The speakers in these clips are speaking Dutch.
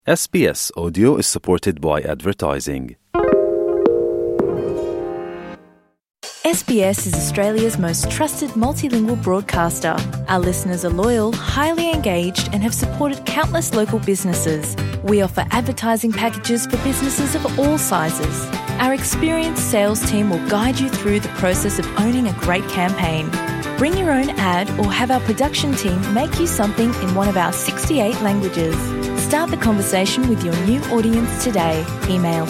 SBS Audio is supported by advertising. SBS is Australia's most trusted multilingual broadcaster. Our listeners are loyal, highly engaged, and have supported countless local businesses. We offer advertising packages for businesses of all sizes. Our experienced sales team will guide you through the process of owning a great campaign. Bring your own ad or have our production team make you something in one of our 68 languages. Start the conversation with your new audience today. Email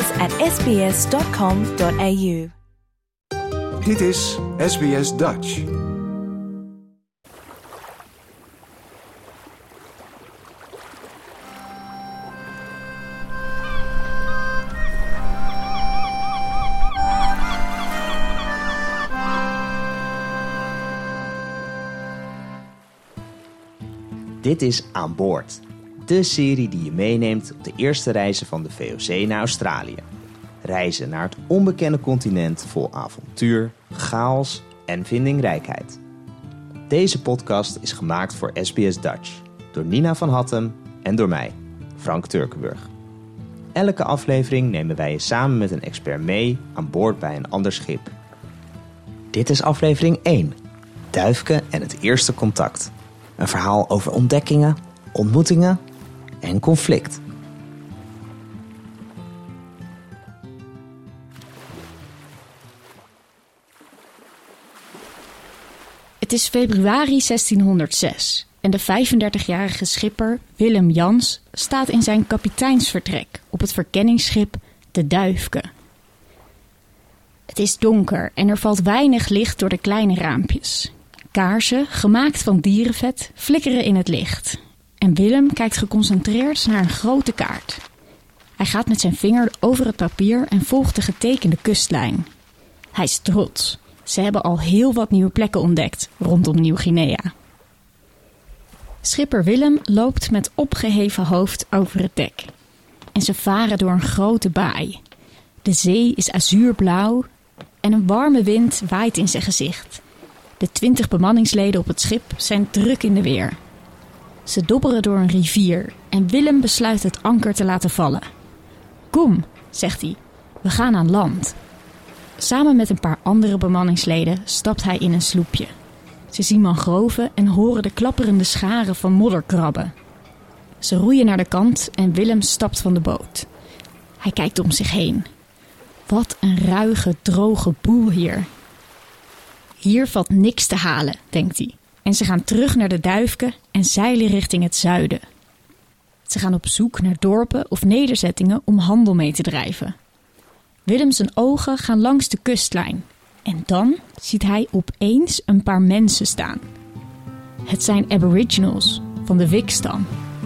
sales@sbs.com.au. Dit is SBS Dutch. Dit is Aan Boord, de serie die je meeneemt op de eerste reizen van de VOC naar Australië. Reizen naar het onbekende continent vol avontuur, chaos en vindingrijkheid. Deze podcast is gemaakt voor SBS Dutch door Nina van Hattem en door mij, Frank Turkenburg. Elke aflevering nemen wij je samen met een expert mee aan boord bij een ander schip. Dit is aflevering 1, Duifke en het eerste contact. Een verhaal over ontdekkingen, ontmoetingen en conflict. Het is februari 1606 en de 35-jarige schipper Willem Jans staat in zijn kapiteinsvertrek op het verkenningsschip de Duifke. Het is donker en er valt weinig licht door de kleine raampjes. Kaarsen, gemaakt van dierenvet, flikkeren in het licht. En Willem kijkt geconcentreerd naar een grote kaart. Hij gaat met zijn vinger over het papier en volgt de getekende kustlijn. Hij is trots. Ze hebben al heel wat nieuwe plekken ontdekt rondom Nieuw-Guinea. Schipper Willem loopt met opgeheven hoofd over het dek. En ze varen door een grote baai. De zee is azuurblauw en een warme wind waait in zijn gezicht. De 20 bemanningsleden op het schip zijn druk in de weer. Ze dobberen door een rivier en Willem besluit het anker te laten vallen. Kom, zegt hij, we gaan aan land. Samen met een paar andere bemanningsleden stapt hij in een sloepje. Ze zien mangroven en horen de klapperende scharen van modderkrabben. Ze roeien naar de kant en Willem stapt van de boot. Hij kijkt om zich heen. Wat een ruige, droge boel hier. Hier valt niks te halen, denkt hij. En ze gaan terug naar de Duifke en zeilen richting het zuiden. Ze gaan op zoek naar dorpen of nederzettingen om handel mee te drijven. Willem zijn ogen gaan langs de kustlijn. En dan ziet hij opeens een paar mensen staan. Het zijn aboriginals van de Wik-stam.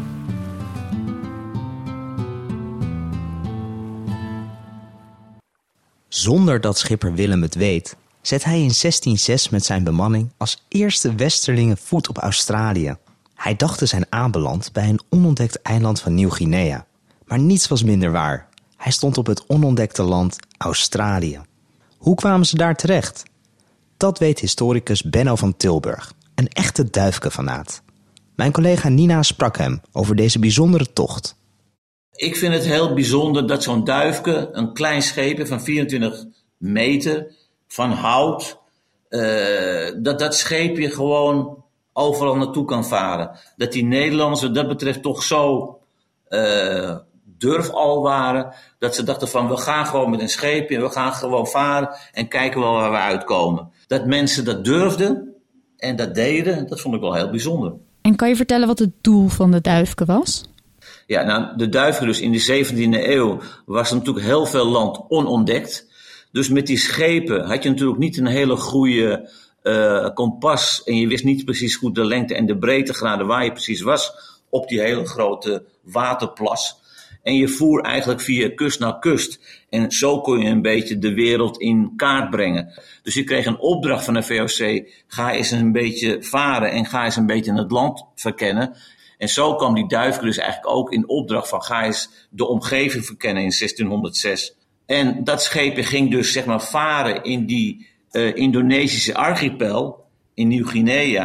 Zonder dat schipper Willem het weet, zet hij in 1606 met zijn bemanning als eerste westerlingen voet op Australië. Hij dacht te zijn aanbeland bij een onontdekt eiland van Nieuw-Guinea. Maar niets was minder waar. Hij stond op het onontdekte land Australië. Hoe kwamen ze daar terecht? Dat weet historicus Benno van Tilburg, een echte Duifke-fanaat. Mijn collega Nina sprak hem over deze bijzondere tocht. Ik vind het heel bijzonder dat zo'n Duifke, een klein scheepje van 24 meter, van hout, dat scheepje gewoon overal naartoe kan varen. Dat die Nederlanders wat dat betreft toch zo durf al waren, dat ze dachten van we gaan gewoon met een scheepje en we gaan gewoon varen en kijken wel waar we uitkomen. Dat mensen dat durfden en dat deden, dat vond ik wel heel bijzonder. En kan je vertellen wat het doel van de Duifke was? Ja, nou, de Duifke dus in de 17e eeuw was natuurlijk heel veel land onontdekt. Dus met die schepen had je natuurlijk niet een hele goede kompas en je wist niet precies goed de lengte en de breedtegraden waar je precies was op die hele grote waterplas. En je voer eigenlijk via kust naar kust. En zo kon je een beetje de wereld in kaart brengen. Dus je kreeg een opdracht van de VOC. Ga eens een beetje varen en ga eens een beetje het land verkennen. En zo kwam die Duifke dus eigenlijk ook in opdracht van ga eens de omgeving verkennen in 1606. En dat scheepje ging dus zeg maar varen in die Indonesische archipel in Nieuw-Guinea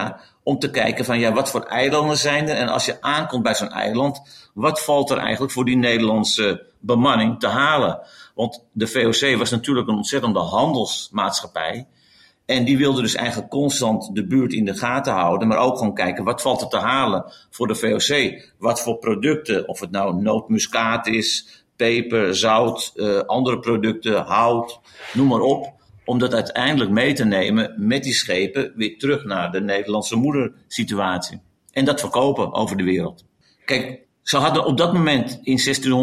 om te kijken van wat voor eilanden zijn er. En als je aankomt bij zo'n eiland, wat valt er eigenlijk voor die Nederlandse bemanning te halen? Want de VOC was natuurlijk een ontzettende handelsmaatschappij. En die wilde dus eigenlijk constant de buurt in de gaten houden. Maar ook gewoon kijken, wat valt er te halen voor de VOC? Wat voor producten, of het nou nootmuskaat is, peper, zout, andere producten, hout, noem maar op. Om dat uiteindelijk mee te nemen met die schepen weer terug naar de Nederlandse moedersituatie. En dat verkopen over de wereld. Kijk, ze hadden op dat moment in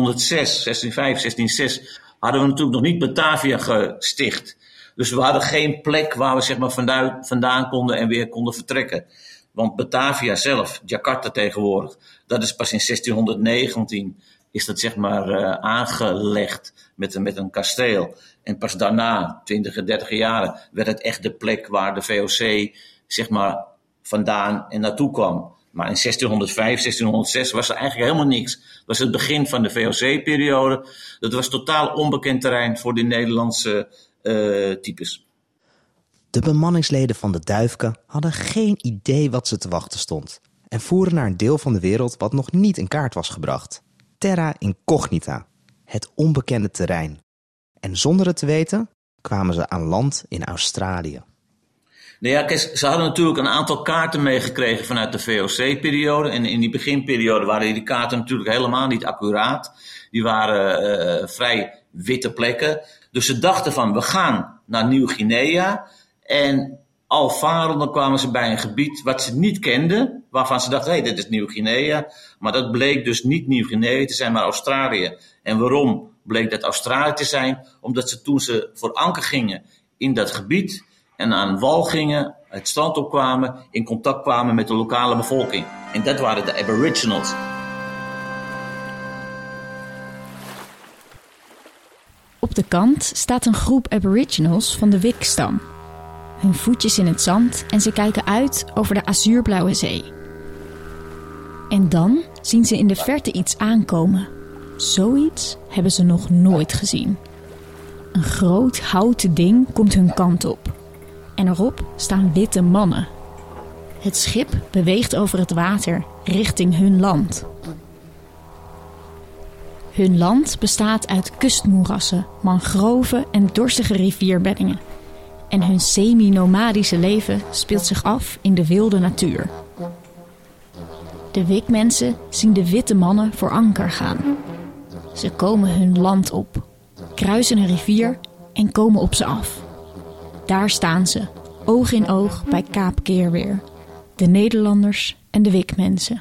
1606 hadden we natuurlijk nog niet Batavia gesticht. Dus we hadden geen plek waar we zeg maar vandaan konden en weer konden vertrekken. Want Batavia zelf, Jakarta tegenwoordig, dat is pas in 1619 is dat zeg maar aangelegd met een kasteel. En pas daarna, 20, 30 jaren, werd het echt de plek waar de VOC zeg maar vandaan en naartoe kwam. Maar in 1605, 1606 was er eigenlijk helemaal niks. Dat was het begin van de VOC-periode. Dat was totaal onbekend terrein voor de Nederlandse types. De bemanningsleden van de Duifke hadden geen idee wat ze te wachten stond. En voeren naar een deel van de wereld wat nog niet in kaart was gebracht. Terra incognita, het onbekende terrein. En zonder het te weten kwamen ze aan land in Australië. Nou ja, kijk, ze hadden natuurlijk een aantal kaarten meegekregen vanuit de VOC-periode. En in die beginperiode waren die kaarten natuurlijk helemaal niet accuraat. Die waren vrij witte plekken. Dus ze dachten van, we gaan naar Nieuw-Guinea. En al varende kwamen ze bij een gebied wat ze niet kenden. Waarvan ze dachten, dit is Nieuw-Guinea. Maar dat bleek dus niet Nieuw-Guinea te zijn, maar Australië. En waarom bleek dat Australië te zijn? Omdat ze toen ze voor anker gingen in dat gebied en aan wal gingen, het strand opkwamen, in contact kwamen met de lokale bevolking. En dat waren de Aboriginals. Op de kant staat een groep Aboriginals van de Wik-stam. Hun voetjes in het zand en ze kijken uit over de azuurblauwe zee. En dan zien ze in de verte iets aankomen. Zoiets hebben ze nog nooit gezien. Een groot houten ding komt hun kant op. En erop staan witte mannen. Het schip beweegt over het water richting hun land. Hun land bestaat uit kustmoerassen, mangroven en dorstige rivierbeddingen. En hun semi-nomadische leven speelt zich af in de wilde natuur. De Wik-mensen zien de witte mannen voor anker gaan. Ze komen hun land op, kruisen een rivier en komen op ze af. Daar staan ze, oog in oog bij Kaap Keerweer. De Nederlanders en de Wik-mensen.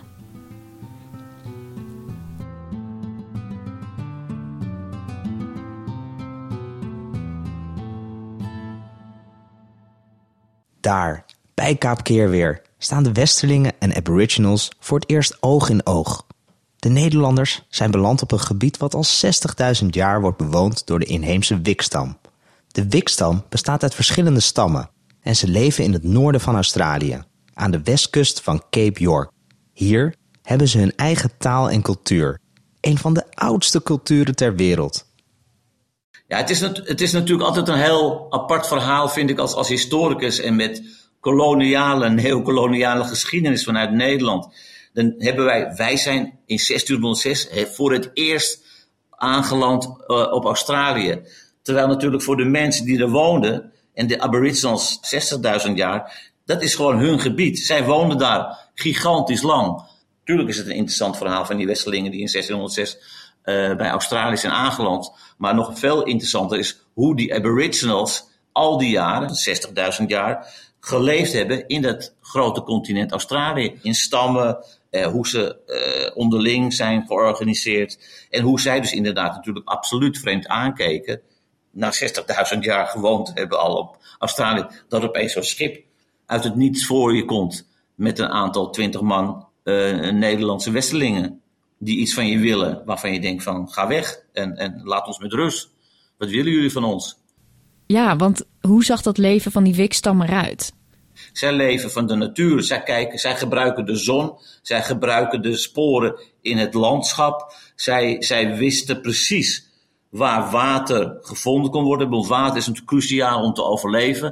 Daar, bij Kaap Keerweer, staan de Westerlingen en Aboriginals voor het eerst oog in oog. De Nederlanders zijn beland op een gebied wat al 60.000 jaar wordt bewoond door de inheemse Wik-stam. De Wik-stam bestaat uit verschillende stammen en ze leven in het noorden van Australië, aan de westkust van Cape York. Hier hebben ze hun eigen taal en cultuur, een van de oudste culturen ter wereld. Ja, het is natuurlijk altijd een heel apart verhaal, vind ik, als historicus en met koloniale, neocoloniale geschiedenis vanuit Nederland. Dan hebben wij zijn in 1606 voor het eerst aangeland op Australië. Terwijl natuurlijk voor de mensen die er woonden, en de Aboriginals 60.000 jaar, dat is gewoon hun gebied. Zij woonden daar gigantisch lang. Tuurlijk is het een interessant verhaal van die Westerlingen die in 1606 bij Australië zijn aangeland. Maar nog veel interessanter is hoe die Aboriginals al die jaren, 60.000 jaar, geleefd hebben in dat grote continent Australië. In stammen, hoe ze onderling zijn georganiseerd. En hoe zij dus inderdaad natuurlijk absoluut vreemd aankeken. Na 60.000 jaar gewoond hebben al op Australië. Dat opeens zo'n schip uit het niets voor je komt. Met een aantal 20 man Nederlandse Westerlingen. Die iets van je willen, waarvan je denkt van ga weg en laat ons met rust. Wat willen jullie van ons? Ja, want hoe zag dat leven van die Wik-stam eruit? Zij leven van de natuur, zij gebruiken de zon, zij gebruiken de sporen in het landschap. Zij wisten precies waar water gevonden kon worden. Want water is natuurlijk cruciaal om te overleven.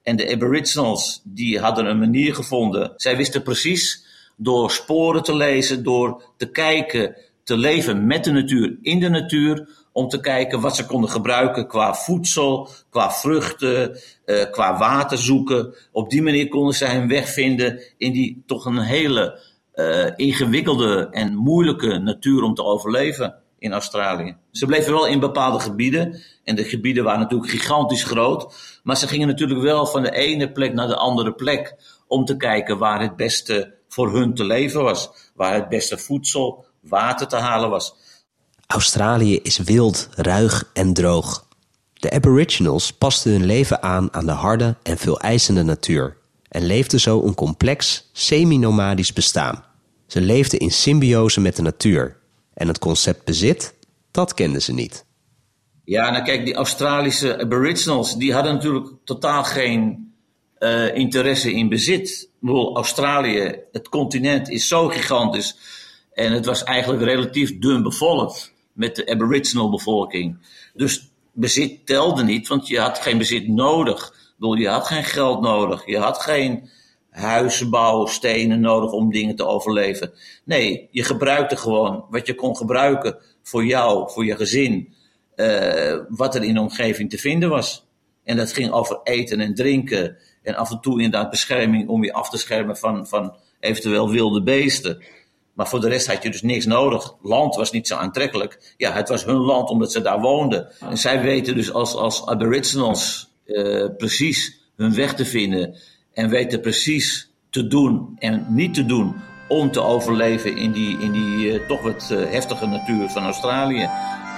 En de Aboriginals die hadden een manier gevonden. Zij wisten precies door sporen te lezen, door te kijken, te leven met de natuur, in de natuur, om te kijken wat ze konden gebruiken qua voedsel, qua vruchten, qua water zoeken. Op die manier konden zij hun weg vinden in die toch een hele ingewikkelde en moeilijke natuur om te overleven in Australië. Ze bleven wel in bepaalde gebieden en de gebieden waren natuurlijk gigantisch groot, maar ze gingen natuurlijk wel van de ene plek naar de andere plek om te kijken waar het beste voor hun te leven was, waar het beste voedsel, water te halen was. Australië is wild, ruig en droog. De Aboriginals pasten hun leven aan de harde en veel eisende natuur en leefden zo een complex, semi-nomadisch bestaan. Ze leefden in symbiose met de natuur en het concept bezit, dat kenden ze niet. Ja, nou kijk, die Australische Aboriginals, die hadden natuurlijk totaal geen interesse in bezit. Ik bedoel, Australië, het continent is zo gigantisch en het was eigenlijk relatief dun bevolkt met de Aboriginal bevolking. Dus bezit telde niet, want je had geen bezit nodig. Ik bedoel, je had geen geld nodig, je had geen huisbouw, stenen nodig om dingen te overleven. Nee, je gebruikte gewoon wat je kon gebruiken voor jou, voor je gezin, wat er in de omgeving te vinden was. En dat ging over eten en drinken en af en toe inderdaad bescherming om je af te schermen van eventueel wilde beesten. Maar voor de rest had je dus niks nodig. Land was niet zo aantrekkelijk. Ja, het was hun land omdat ze daar woonden. En zij weten dus als Aboriginals precies hun weg te vinden en weten precies te doen en niet te doen om te overleven in die toch wat heftige natuur van Australië.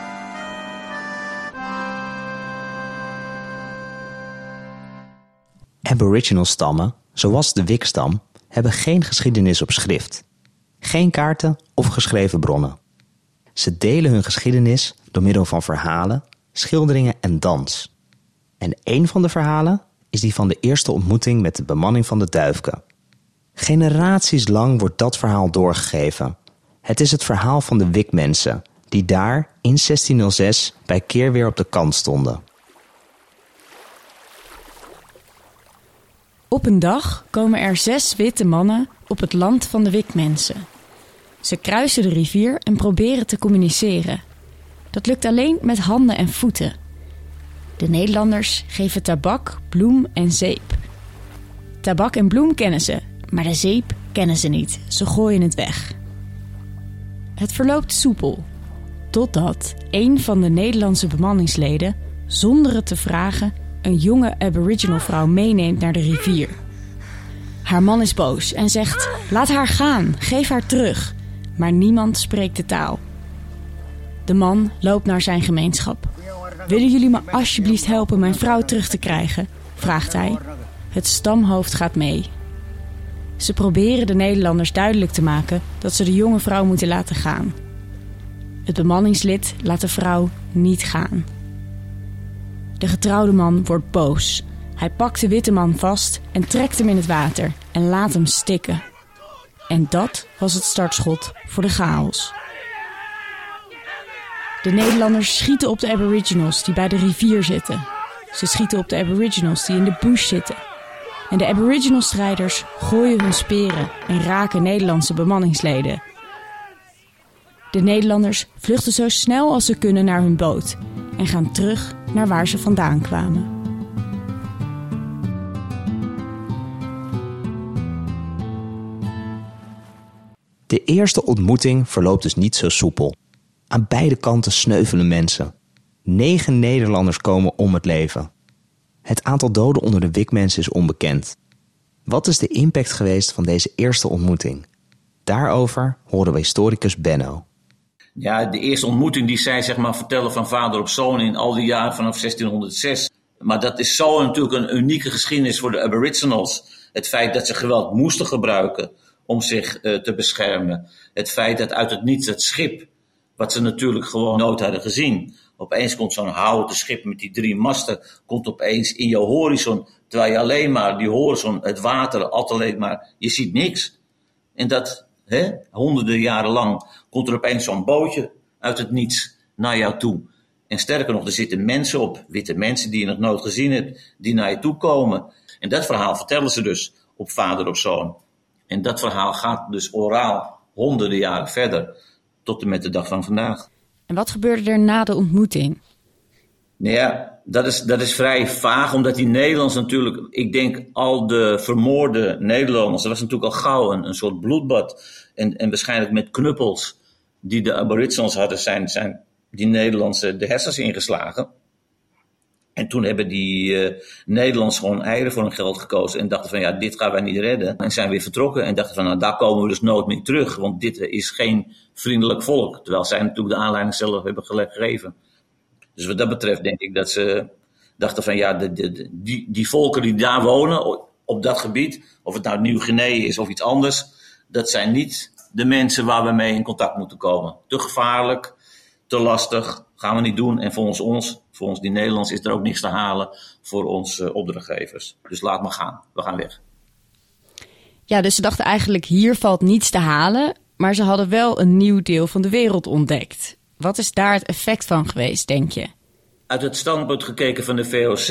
Aboriginal stammen, zoals de Wik-stam, hebben geen geschiedenis op schrift. Geen kaarten of geschreven bronnen. Ze delen hun geschiedenis door middel van verhalen, schilderingen en dans. En een van de verhalen is die van de eerste ontmoeting met de bemanning van de Duifke. Generaties lang wordt dat verhaal doorgegeven. Het is het verhaal van de Wik-mensen, die daar in 1606 bij keer weer op de kant stonden. Op een dag komen er 6 witte mannen op het land van de Wik-mensen. Ze kruisen de rivier en proberen te communiceren. Dat lukt alleen met handen en voeten. De Nederlanders geven tabak, bloem en zeep. Tabak en bloem kennen ze, maar de zeep kennen ze niet. Ze gooien het weg. Het verloopt soepel, totdat een van de Nederlandse bemanningsleden, zonder het te vragen, een jonge Aboriginal vrouw meeneemt naar de rivier. Haar man is boos en zegt: laat haar gaan, geef haar terug. Maar niemand spreekt de taal. De man loopt naar zijn gemeenschap. Willen jullie me alsjeblieft helpen mijn vrouw terug te krijgen? Vraagt hij. Het stamhoofd gaat mee. Ze proberen de Nederlanders duidelijk te maken dat ze de jonge vrouw moeten laten gaan. Het bemanningslid laat de vrouw niet gaan. De getrouwde man wordt boos. Hij pakt de witte man vast en trekt hem in het water en laat hem stikken. En dat was het startschot voor de chaos. De Nederlanders schieten op de Aboriginals die bij de rivier zitten. Ze schieten op de Aboriginals die in de bush zitten. En de Aboriginal-strijders gooien hun speren en raken Nederlandse bemanningsleden. De Nederlanders vluchten zo snel als ze kunnen naar hun boot en gaan terug naar waar ze vandaan kwamen. De eerste ontmoeting verloopt dus niet zo soepel. Aan beide kanten sneuvelen mensen. 9 Nederlanders komen om het leven. Het aantal doden onder de Wik-mensen is onbekend. Wat is de impact geweest van deze eerste ontmoeting? Daarover horen we historicus Benno. Ja, de eerste ontmoeting die zij vertellen van vader op zoon in al die jaren vanaf 1606. Maar dat is zo natuurlijk een unieke geschiedenis voor de Aboriginals. Het feit dat ze geweld moesten gebruiken om zich te beschermen. Het feit dat uit het niets het schip, wat ze natuurlijk gewoon nooit hadden gezien. Opeens komt zo'n houten schip met die 3 masten, komt opeens in je horizon. Terwijl je alleen maar die horizon, het water, altijd maar, je ziet niks. En dat, honderden jaren lang, komt er opeens zo'n bootje uit het niets naar jou toe. En sterker nog, er zitten mensen op, witte mensen die je nog nooit gezien hebt, die naar je toe komen. En dat verhaal vertellen ze dus op vader op zoon. En dat verhaal gaat dus oraal honderden jaren verder, tot en met de dag van vandaag. En wat gebeurde er na de ontmoeting? Nou ja, dat is vrij vaag, omdat die Nederlanders natuurlijk, ik denk al de vermoorde Nederlanders, dat was natuurlijk al gauw een soort bloedbad. En waarschijnlijk met knuppels die de aboriginals hadden, zijn die Nederlandse de hersens ingeslagen. En toen hebben die Nederlanders gewoon eieren voor hun geld gekozen en dachten van ja, dit gaan wij niet redden. En zijn weer vertrokken en dachten van nou, daar komen we dus nooit meer terug, want dit is geen vriendelijk volk. Terwijl zij natuurlijk de aanleiding zelf hebben gegeven. Dus wat dat betreft denk ik dat ze dachten van ja, die volken die daar wonen op dat gebied, of het nou Nieuw-Guinea is of iets anders, dat zijn niet de mensen waar we mee in contact moeten komen. Te gevaarlijk, te lastig, gaan we niet doen. En volgens ons die Nederlands, is er ook niks te halen voor onze opdrachtgevers. Dus laat maar gaan, we gaan weg. Ja, dus ze dachten eigenlijk hier valt niets te halen, maar ze hadden wel een nieuw deel van de wereld ontdekt. Wat is daar het effect van geweest, denk je? Uit het standpunt gekeken van de VOC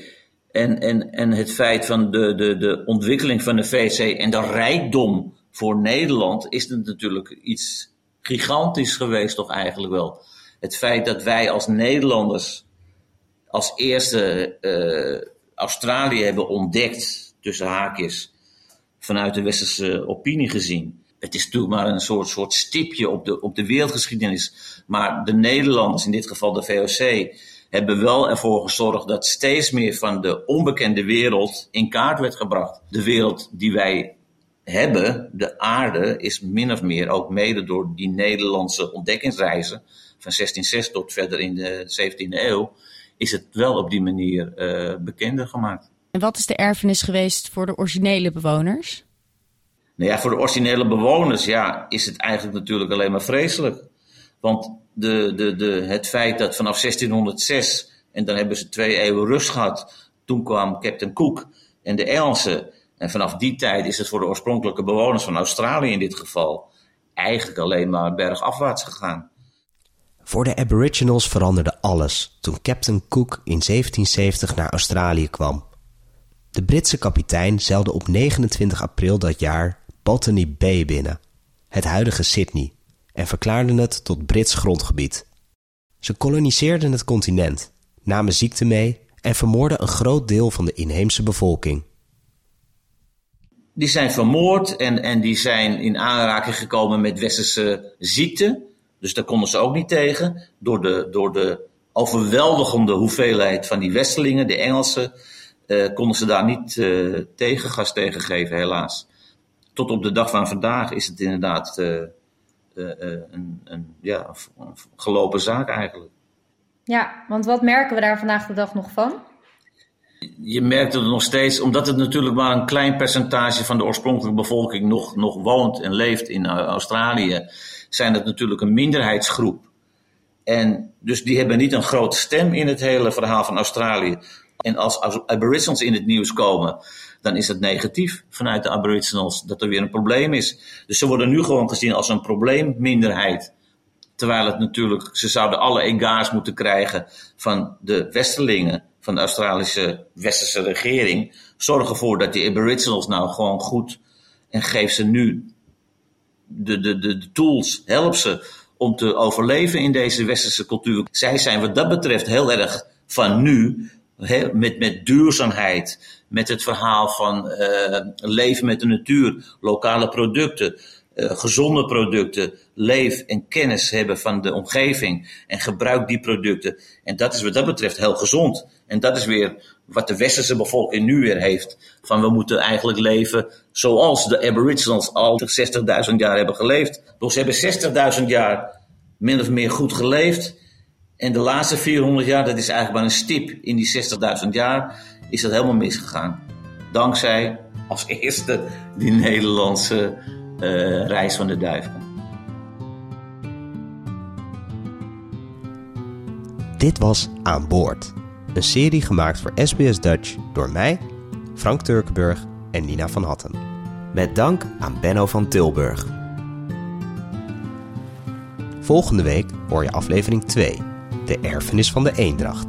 en het feit van de ontwikkeling van de VOC en de rijkdom voor Nederland, is het natuurlijk iets gigantisch geweest toch eigenlijk wel. Het feit dat wij als Nederlanders als eerste Australië hebben ontdekt, tussen haakjes, vanuit de westerse opinie gezien. Het is natuurlijk maar een soort stipje op de wereldgeschiedenis. Maar de Nederlanders, in dit geval de VOC, hebben wel ervoor gezorgd dat steeds meer van de onbekende wereld in kaart werd gebracht. De wereld die wij hebben, de aarde, is min of meer ook mede door die Nederlandse ontdekkingsreizen van 1606 tot verder in de 17e eeuw, is het wel op die manier bekender gemaakt. En wat is de erfenis geweest voor de originele bewoners? Nou ja, voor de originele bewoners is het eigenlijk natuurlijk alleen maar vreselijk. Want het feit dat vanaf 1606, en dan hebben ze 2 eeuwen rust gehad, toen kwam Captain Cook en de Engelsen. En vanaf die tijd is het voor de oorspronkelijke bewoners van Australië in dit geval eigenlijk alleen maar bergafwaarts gegaan. Voor de Aboriginals veranderde alles toen Captain Cook in 1770 naar Australië kwam. De Britse kapitein zeilde op 29 april dat jaar Botany Bay binnen, het huidige Sydney, en verklaarden het tot Brits grondgebied. Ze koloniseerden het continent, namen ziekte mee en vermoorden een groot deel van de inheemse bevolking. Die zijn vermoord en die zijn in aanraking gekomen met westerse ziekten. Dus daar konden ze ook niet tegen. Door de overweldigende hoeveelheid van die westerlingen, de Engelsen, konden ze daar niet tegengas tegen geven, helaas. Tot op de dag van vandaag is het inderdaad een gelopen zaak eigenlijk. Ja, want wat merken we daar vandaag de dag nog van? Je merkt het nog steeds, omdat het natuurlijk maar een klein percentage van de oorspronkelijke bevolking nog woont en leeft in Australië, zijn het natuurlijk een minderheidsgroep. En dus die hebben niet een grote stem in het hele verhaal van Australië. En als Aboriginals in het nieuws komen, dan is het negatief vanuit de Aboriginals dat er weer een probleem is. Dus ze worden nu gewoon gezien als een probleemminderheid. Terwijl het natuurlijk, ze zouden alle egaars moeten krijgen van de westerlingen, van de Australische westerse regering. Zorg ervoor dat die Aboriginals nou gewoon goed, en geef ze nu de tools, help ze om te overleven in deze westerse cultuur. Zij zijn wat dat betreft heel erg van nu, met duurzaamheid, met het verhaal van leven met de natuur, lokale producten, gezonde producten, leef en kennis hebben van de omgeving en gebruik die producten. En dat is wat dat betreft heel gezond. En dat is weer wat de westerse bevolking nu weer heeft. Van we moeten eigenlijk leven zoals de Aboriginals al 60.000 jaar hebben geleefd. Dus ze hebben 60.000 jaar min of meer goed geleefd. En de laatste 400 jaar, dat is eigenlijk maar een stip. In die 60.000 jaar is dat helemaal misgegaan. Dankzij als eerste die Nederlandse reis van de duiven. Dit was Aan Boord. Een serie gemaakt voor SBS Dutch door mij, Frank Turkenburg en Nina van Hatten. Met dank aan Benno van Tilburg. Volgende week hoor je aflevering 2. de erfenis van de eendracht.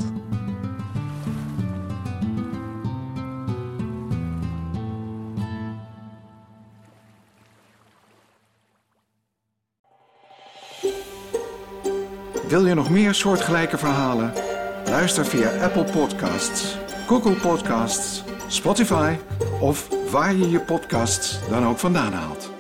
Wil je nog meer soortgelijke verhalen? Luister via Apple Podcasts, Google Podcasts, Spotify of waar je je podcasts dan ook vandaan haalt.